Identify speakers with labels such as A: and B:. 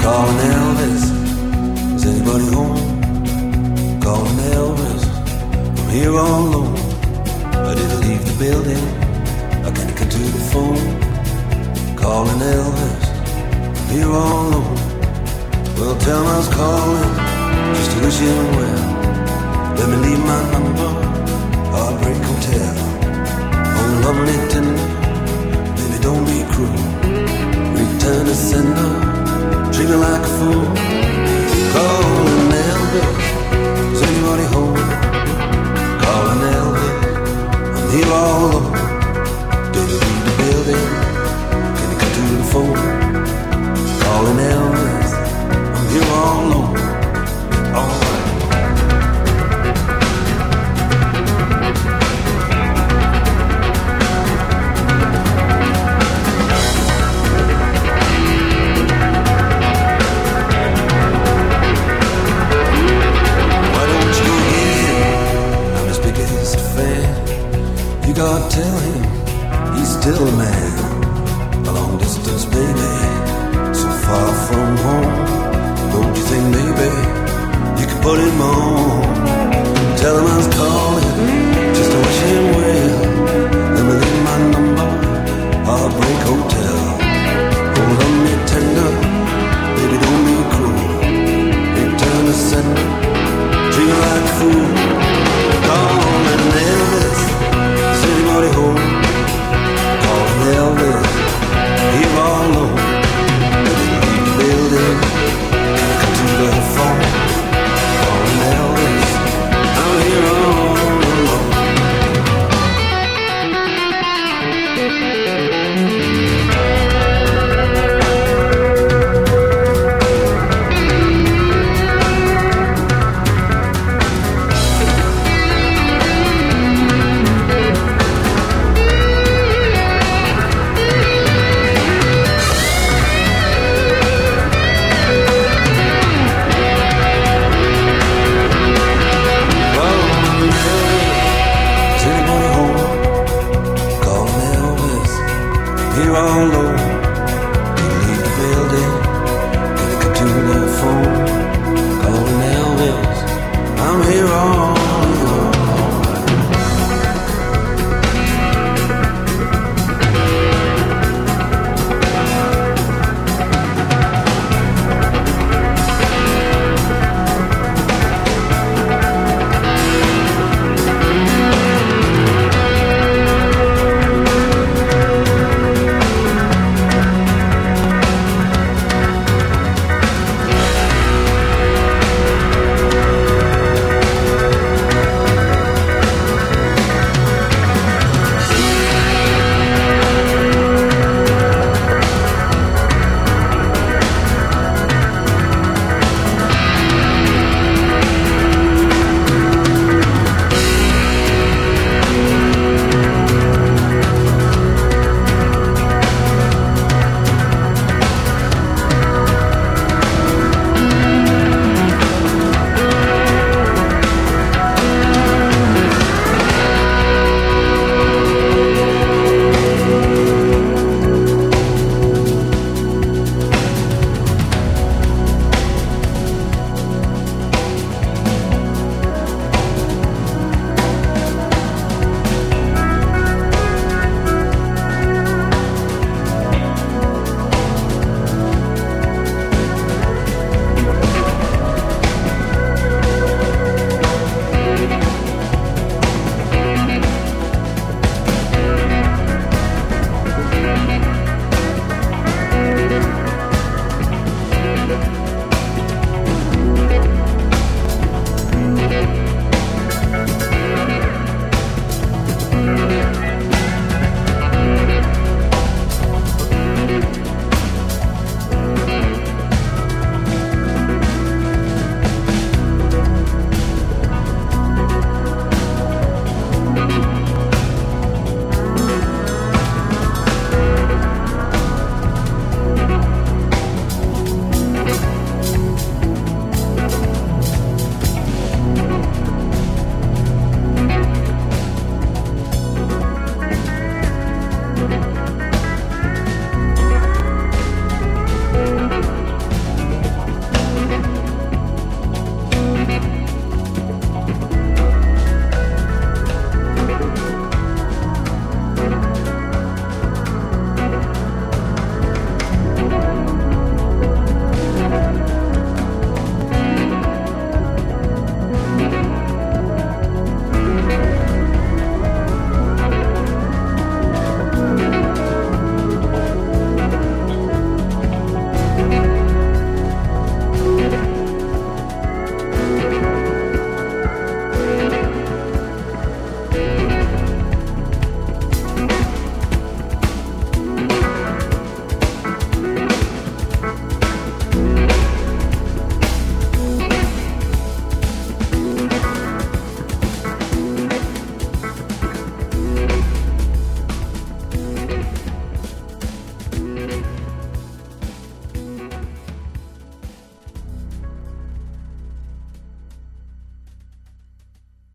A: Calling Elvis, is anybody home? Calling Elvis, I'm here all alone. I didn't leave the building, I can't get to the phone. Calling Elvis, I'm here all alone. Well, tell him I was calling, just to wish him well. Let me leave my number, Heartbreak Hotel. Oh, lovely tender, baby, don't be cruel. Return to sender, treat me like a fool. Calling Elvis, is anybody home? Calling Elvis, I'm here all alone. Did you leave the building? Can you come to the phone? Calling Elvis, I'm here all alone. All right. You gotta tell him he's still a man. A long distance baby, so far from home. Don't you think maybe you could put him on? Tell him I'm